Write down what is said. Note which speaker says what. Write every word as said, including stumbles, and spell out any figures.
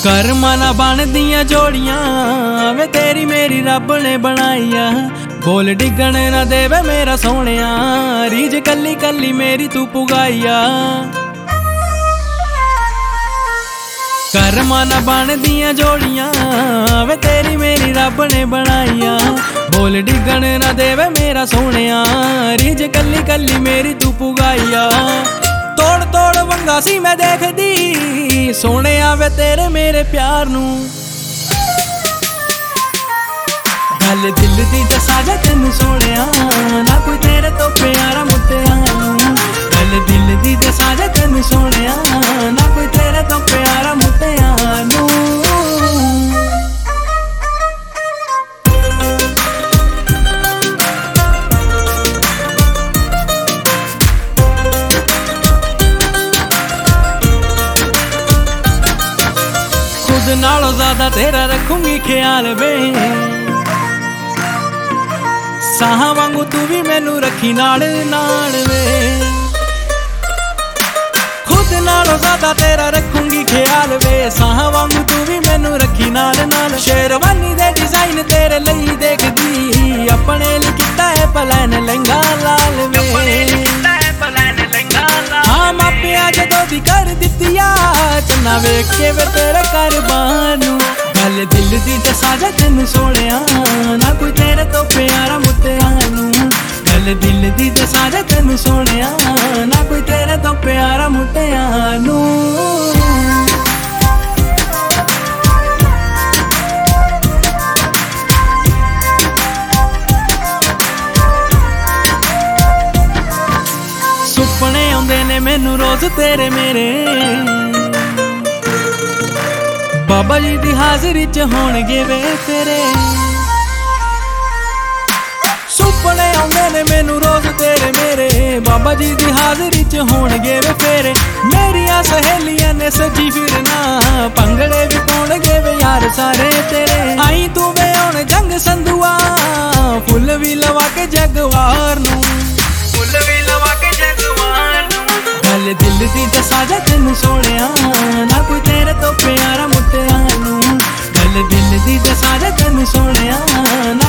Speaker 1: ਕਰਮਾਂ ਨਾ ਬਣਦੀਆਂ ਜੋੜੀਆਂ ਵੇ ਤੇਰੀ ਮੇਰੀ ਰੱਬ ਨੇ ਬਣਾਈਆਂ। ਬੋਲ ਡਿੱਗਣ ਨਾ ਦੇਵੇ ਮੇਰਾ ਸੋਹਣਿਆ, ਰੀਝ ਕੱਲੀ ਕੱਲੀ ਮੇਰੀ ਤੂੰ ਪੁਗਾਈਆ। ਕਰਮਾਂ ਨਾ ਬਣਦੀਆਂ ਜੋੜੀਆਂ ਵੇ ਤੇਰੀ ਮੇਰੀ ਰੱਬ ਨੇ ਬਣਾਈਆਂ। ਬੋਲ ਡਿੱਗਣ ਨਾ ਦੇਵੇ ਮੇਰਾ ਸੋਹਣਿਆ, ਰੀਝ ਕੱਲੀ ਕੱਲੀ ਮੇਰੀ ਤੂੰ ਪੁਗਾਈਆ। ਤੋੜ ਤੋੜ ਵੰਗਾ ਸੀ ਮੈਂ ਦੇਖਦੀ ਸੋਹਣਿਆ ਵੇ ਤੇਰੇ ਮੇਰੇ ਪਿਆਰ ਨੂੰ। ਗੱਲ ਦਿਲ ਦੀ ਦੱਸਾਂ ਜੇ ਤੈਨੂੰ ਸੋਹਣਿਆ, ਨਾ ਕੋਈ ਤੇਰੇ ਤੋਂ ਪਿਆਰਾ ਮੁੱਤਿਆਂ ਨੂੰ। ਗੱਲ ਦਿਲ ਦੀ ਦੱਸਾਂ ਜੇ ਤੈਨੂੰ ਸੋਹਣਿਆ, ਨਾ ਕੋਈ ਤੇਰੇ ਤੋਂ ਪਿਆਰਾ ਮੁੱਤਿਆਂ ਨੂੰ। ਖੁਦ ਨਾਲੋਂ ਜ਼ਿਆਦਾ ਤੇਰਾ ਰੱਖੂੰਗੀ ਖਿਆਲ ਵੇ, ਸਾਹਾਂ ਵਾਂਗੂ ਤੂੰ ਵੀ ਮੈਨੂੰ ਰੱਖੀ ਨਾਲ ਨਾਲ ਵੇ। ਖੁਦ ਨਾਲੋਂ ਜ਼ਿਆਦਾ ਤੇਰਾ ਰੱਖੂੰਗੀ ਖਿਆਲ ਵੇ, ਸਾਹਾਂ ਵਾਂਗੂ ਤੂੰ ਵੀ ਮੈਨੂੰ ਰੱਖੀ ਨਾਲ ਨਾਲ। ਸ਼ੇਰਵਾਨੀ ਦੇ ਡਿਜ਼ਾਈਨ ਤੇਰੇ ਲਈ ਦੇਖਦੀ, ਆਪਣੇ ਲਈ ਕੀਤਾ ਹੈ ਪਲਾਨ ਲਹਿੰਗਾ ਲਾਲ ਵੇ। ਹਾਂ ਮਾਪਿਆਂ ਜਦੋਂ ਦੀ ਕਰ ਦਿੱਤੀ ਆ ਚੰਨਾ ਵੇਖ ਕੇ ਵੇ ਤੇਰੇ ਕਰਬਾਨ ਨੂੰ। ਗੱਲ ਦਿਲ ਦੀ ਦੱਸਾਂ ਜੇ ਤੈਨੂੰ ਸੋਹਣਿਆ, ਨਾ ਕੋਈ ਤੇਰੇ ਤੋਂ ਪਿਆਰਾ ਮੁੱਤਿਆਂ ਨੂੰ। ਗੱਲ ਦਿਲ ਦੀ ਦੱਸਾਂ ਜੇ ਤੈਨੂੰ ਸੋਹਣਿਆ, ਨਾ ਕੋਈ ਤੇਰੇ ਤੋਂ ਪਿਆਰਾ ਮੁੱਤਿਆਂ ਨੂੰ। ਸੁਪਨੇ ਆਉਂਦੇ ਨੇ ਮੈਨੂੰ ਰੋਜ਼ ਤੇਰੇ ਮੇਰੇ, ਬਾਬਾ ਜੀ ਦੀ ਹਾਜ਼ਰੀ ਚ ਹੋਣਗੇ ਵੇ ਤੇਰੇ। ਸੁਪਨੇ ਆਉਂਦੇ ਨੇ ਮੈਨੂੰ ਰੋਜ਼ ਤੇਰੇ ਮੇਰੇ, ਬਾਬਾ ਜੀ ਦੀ ਹਾਜ਼ਰੀ ਚ ਹੋਣਗੇ ਵੇ ਫੇਰੇ। ਮੇਰੀਆਂ ਸਹੇਲੀਆਂ ਨੇ ਸੱਜੀ ਫਿਰਨਾ, ਭੰਗੜੇ ਵੀ ਪਾਉਣਗੇ ਵੇ ਯਾਰ ਸਾਰੇ ਤੇਰੇ। ਆਈ ਤੂੰ ਵੇ ਹੁਣ ਜੰਗ ਸੰਧੂਆ, ਫੁੱਲ ਵੀ ਲਵਾ ਕੇ ਜਗਵਾਰ ਨੂੰ। ਫੁੱਲ ਵੀ ਲਵਾ ਕੇ ਜਗਵਾਰ ਨੂੰ। ਗੱਲ ਦਿਲ ਦੀ ਦੱਸਾਂ ਜੇ ਤੈਨੂੰ ਸੋਹਣਿਆ, ਨਾ ਕੋਈ ਤੇਰੇ ਤੋਂ ਪਿਆਰਾ ਮੁੱਤਿਆਂ ਨੂੰ। ਗੱਲ ਦਿਲ ਦੀ ਦੱਸਾਂ ਜੇ ਤੈਨੂੰ ਸੋਹਣਿਆ, ਨਾ